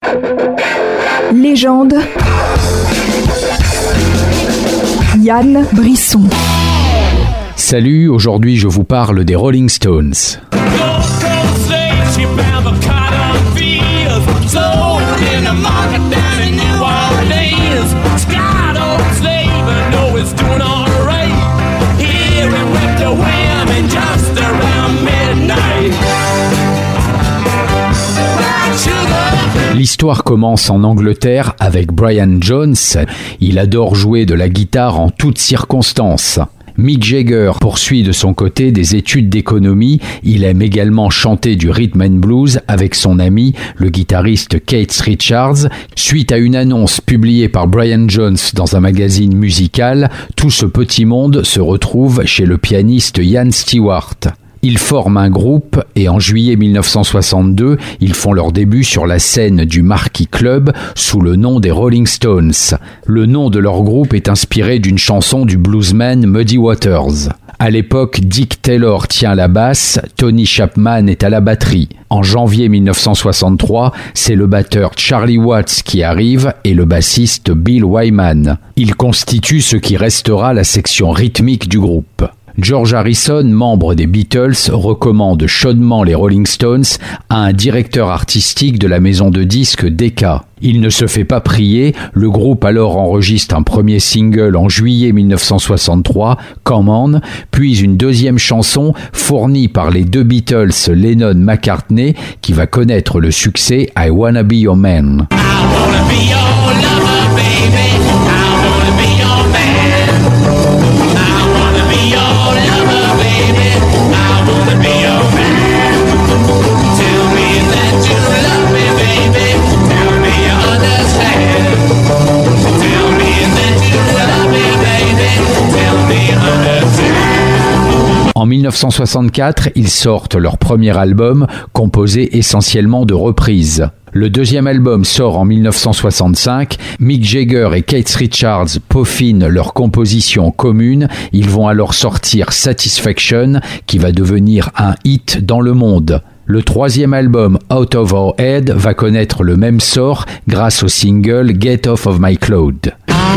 Légende. Yann Brisson. Salut, aujourd'hui je vous parle des Rolling Stones. L'histoire commence en Angleterre avec Brian Jones. Il adore jouer de la guitare en toutes circonstances. Mick Jagger poursuit de son côté des études d'économie. Il aime également chanter du rhythm and blues avec son ami, le guitariste Keith Richards. Suite à une annonce publiée par Brian Jones dans un magazine musical, tout ce petit monde se retrouve chez le pianiste Ian Stewart. Ils forment un groupe et en juillet 1962, ils font leur début sur la scène du Marquee Club sous le nom des Rolling Stones. Le nom de leur groupe est inspiré d'une chanson du bluesman Muddy Waters. À l'époque, Dick Taylor tient la basse, Tony Chapman est à la batterie. En janvier 1963, c'est le batteur Charlie Watts qui arrive et le bassiste Bill Wyman. Ils constituent ce qui restera la section rythmique du groupe. George Harrison, membre des Beatles, recommande chaudement les Rolling Stones à un directeur artistique de la maison de disques Decca. Il ne se fait pas prier, le groupe alors enregistre un premier single en juillet 1963, Come On, puis une deuxième chanson fournie par les deux Beatles Lennon-McCartney qui va connaître le succès I Wanna Be Your Man. I wanna be your lover, baby. I wanna be your man. I wanna be your lover, baby. I wanna be your man. Tell me that you love me, baby. Tell me you understand. Tell me that you love me, baby. Tell me you understand. En 1964, ils sortent leur premier album, composé essentiellement de reprises. Le deuxième album sort en 1965, Mick Jagger et Keith Richards peaufinent leur composition commune, ils vont alors sortir Satisfaction, qui va devenir un hit dans le monde. Le troisième album, Out of Our Head, va connaître le même sort grâce au single Get Off of My Cloud.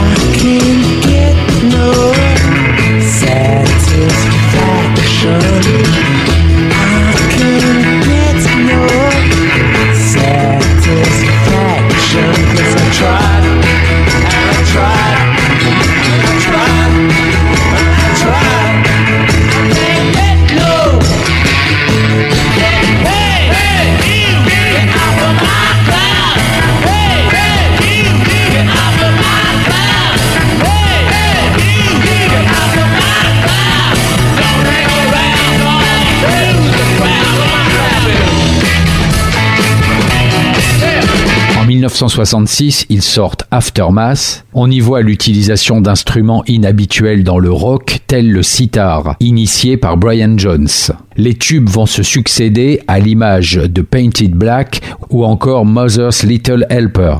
En 1966, ils sortent Aftermath. On y voit l'utilisation d'instruments inhabituels dans le rock, tel le sitar, initié par Brian Jones. Les tubes vont se succéder à l'image de Painted Black ou encore Mother's Little Helper.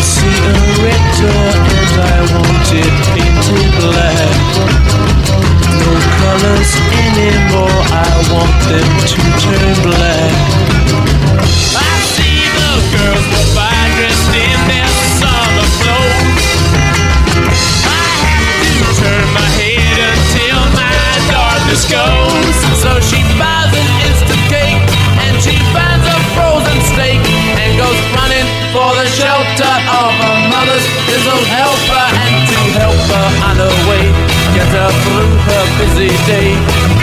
So she buys an instant cake and she finds a frozen steak and goes running for the shelter of her mother's little helper, and to help her on her way, get her through her busy day.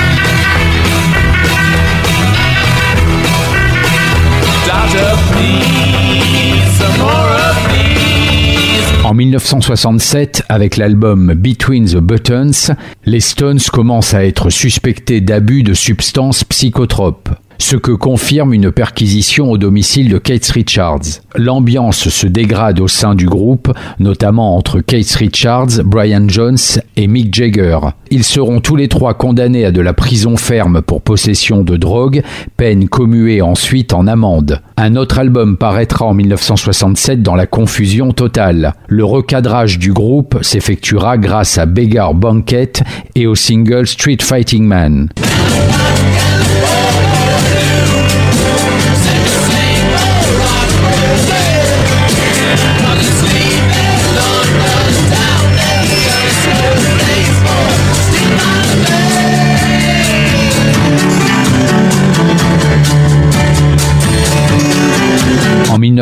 Doctor, please, some more please. En 1967, avec l'album Between the Buttons, les Stones commencent à être suspectés d'abus de substances psychotropes, ce que confirme une perquisition au domicile de Keith Richards. L'ambiance se dégrade au sein du groupe, notamment entre Keith Richards, Brian Jones et Mick Jagger. Ils seront tous les trois condamnés à de la prison ferme pour possession de drogue, peine commuée ensuite en amende. Un autre album paraîtra en 1967 dans la confusion totale. Le recadrage du groupe s'effectuera grâce à Beggar Banquet et au single Street Fighting Man.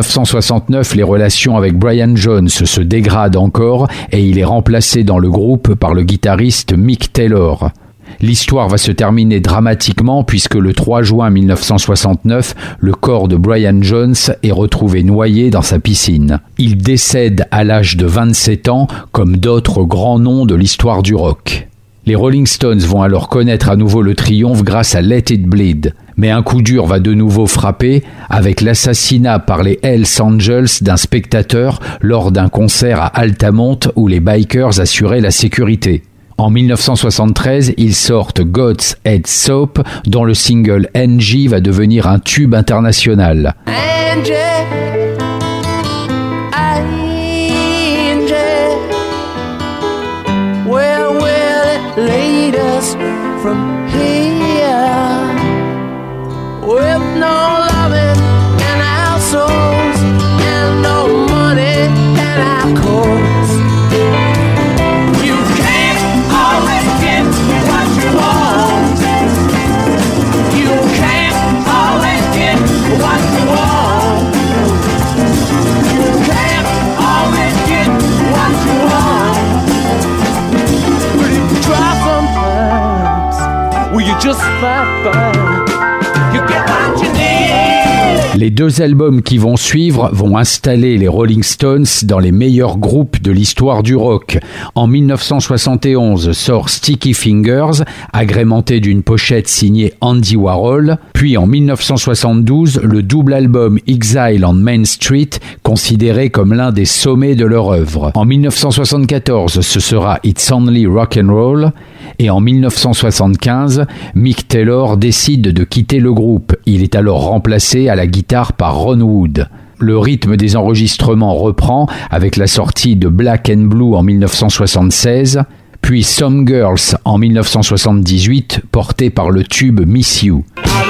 1969, les relations avec Brian Jones se dégradent encore et il est remplacé dans le groupe par le guitariste Mick Taylor. L'histoire va se terminer dramatiquement puisque le 3 juin 1969, le corps de Brian Jones est retrouvé noyé dans sa piscine. Il décède à l'âge de 27 ans, comme d'autres grands noms de l'histoire du rock. Les Rolling Stones vont alors connaître à nouveau le triomphe grâce à Let It Bleed. Mais un coup dur va de nouveau frapper avec l'assassinat par les Hells Angels d'un spectateur lors d'un concert à Altamont où les bikers assuraient la sécurité. En 1973, ils sortent God's Head Soap, dont le single Angie va devenir un tube international. Angie, Angie, where will it lead us from here? With no loving in our souls and no money in our clothes. Just fine. You get what you need. Les deux albums qui vont suivre vont installer les Rolling Stones dans les meilleurs groupes de l'histoire du rock. En 1971 sort Sticky Fingers, agrémenté d'une pochette signée Andy Warhol. Puis en 1972, le double album Exile on Main Street, considéré comme l'un des sommets de leur œuvre. En 1974, ce sera It's Only Rock'n'Roll. Et en 1975, Mick Taylor décide de quitter le groupe. Il est alors remplacé à la guitare par Ron Wood. Le rythme des enregistrements reprend avec la sortie de Black and Blue en 1976, puis Some Girls en 1978, porté par le tube Miss You.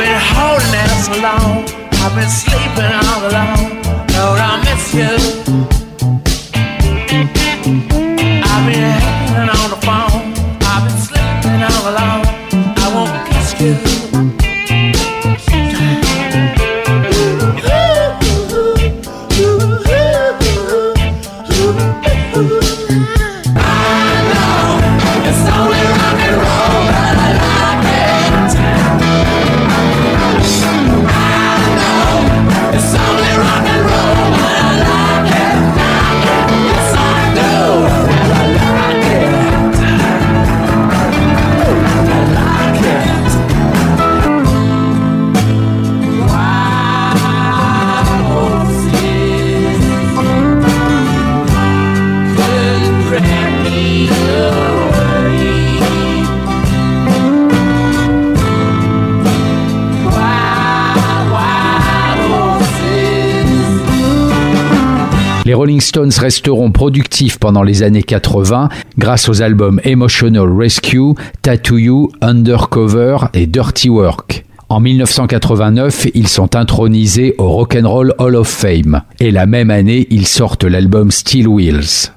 I won't kiss you. Les Rolling Stones resteront productifs pendant les années 80 grâce aux albums Emotional Rescue, Tattoo You, Undercover et Dirty Work. En 1989, ils sont intronisés au Rock'n'Roll Hall of Fame. Et la même année, ils sortent l'album Steel Wheels.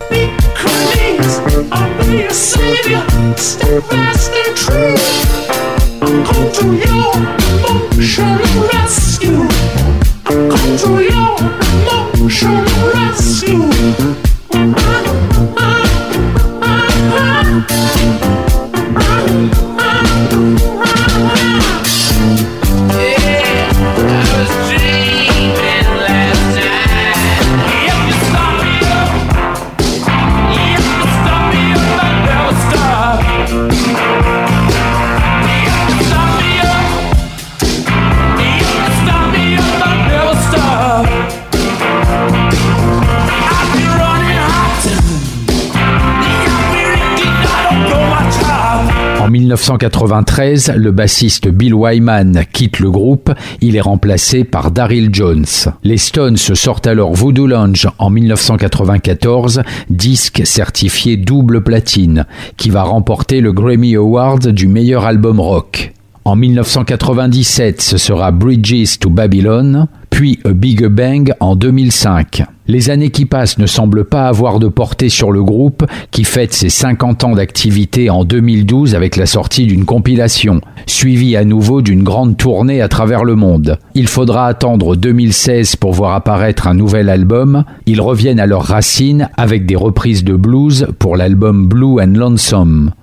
En 1993, le bassiste Bill Wyman quitte le groupe, il est remplacé par Daryl Jones. Les Stones sortent alors Voodoo Lounge en 1994, disque certifié double platine, qui va remporter le Grammy Award du meilleur album rock. En 1997, ce sera Bridges to Babylon, puis A Big Bang en 2005. Les années qui passent ne semblent pas avoir de portée sur le groupe qui fête ses 50 ans d'activité en 2012 avec la sortie d'une compilation, suivie à nouveau d'une grande tournée à travers le monde. Il faudra attendre 2016 pour voir apparaître un nouvel album. Ils reviennent à leurs racines avec des reprises de blues pour l'album Blue and Lonesome.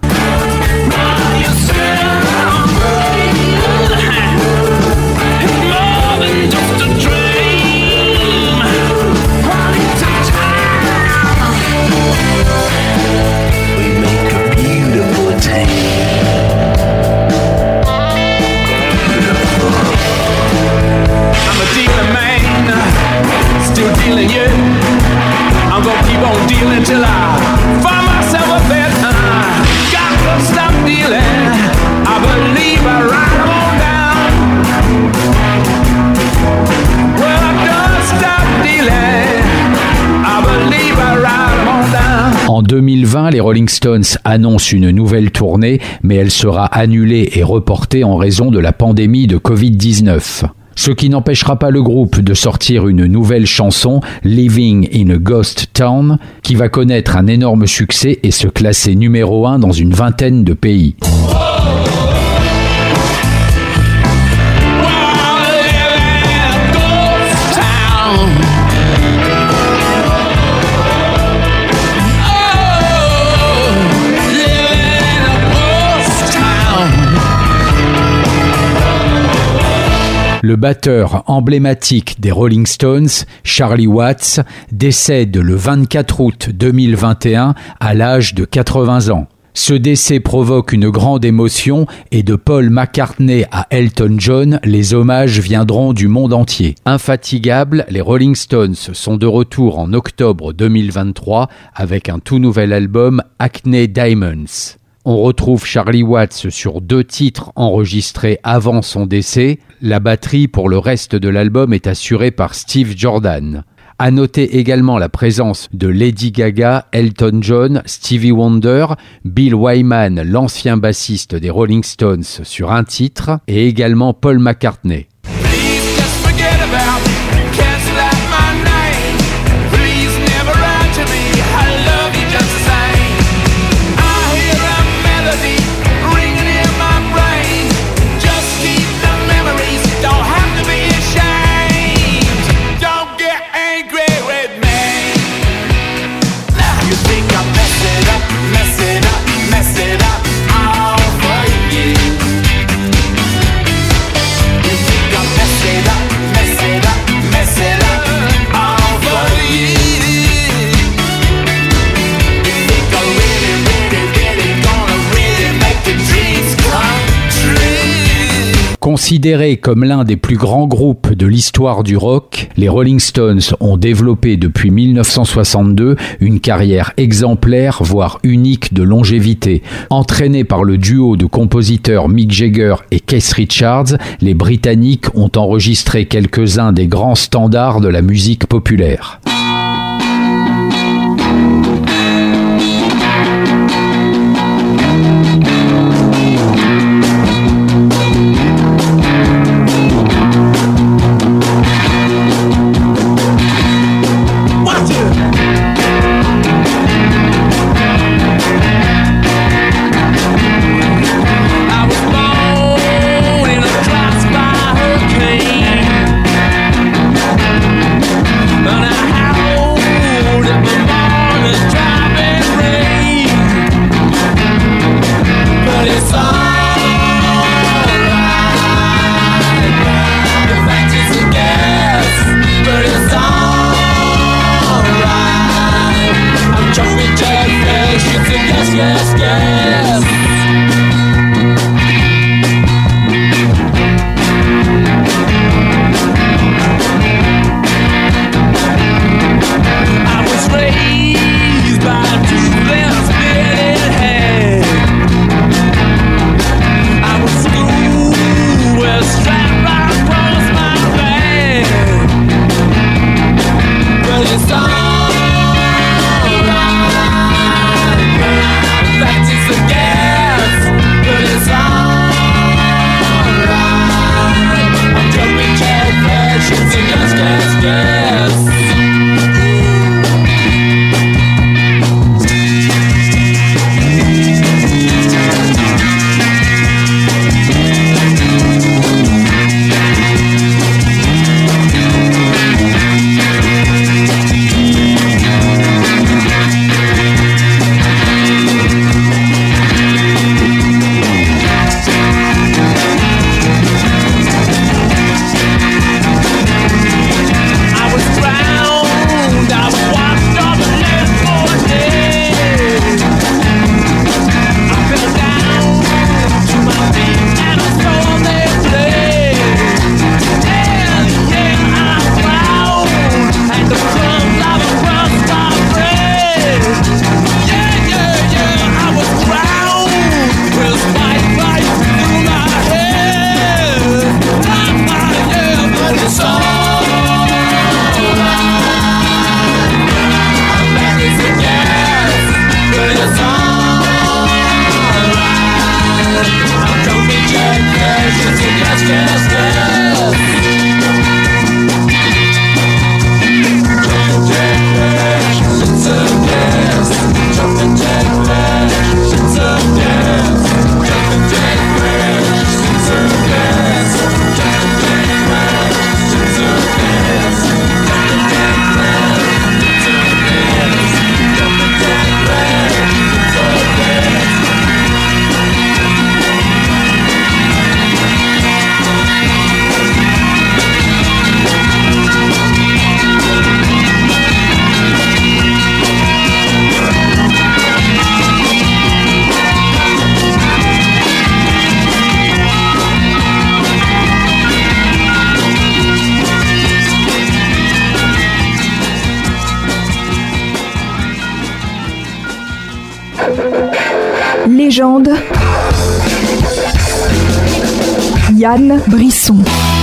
Till I find myself a bed. Got to stop dealing. I believe I write them on down. Well, I don't stop dealing. I believe I write them on down. En 2020, les Rolling Stones annoncent une nouvelle tournée, mais elle sera annulée et reportée en raison de la pandémie de Covid-19. Ce qui n'empêchera pas le groupe de sortir une nouvelle chanson, Living in a Ghost Town, qui va connaître un énorme succès et se classer numéro 1 dans une vingtaine de pays. Le batteur emblématique des Rolling Stones, Charlie Watts, décède le 24 août 2021 à l'âge de 80 ans. Ce décès provoque une grande émotion et de Paul McCartney à Elton John, les hommages viendront du monde entier. Infatigables, les Rolling Stones sont de retour en octobre 2023 avec un tout nouvel album, Acne Diamonds. On retrouve Charlie Watts sur 2 titres enregistrés avant son décès. La batterie pour le reste de l'album est assurée par Steve Jordan. À noter également la présence de Lady Gaga, Elton John, Stevie Wonder, Bill Wyman, l'ancien bassiste des Rolling Stones sur un titre, et également Paul McCartney. Considérés comme l'un des plus grands groupes de l'histoire du rock, les Rolling Stones ont développé depuis 1962 une carrière exemplaire, voire unique de longévité. Entraînés par le duo de compositeurs Mick Jagger et Keith Richards, les Britanniques ont enregistré quelques-uns des grands standards de la musique populaire. Légende. Yann Brisson.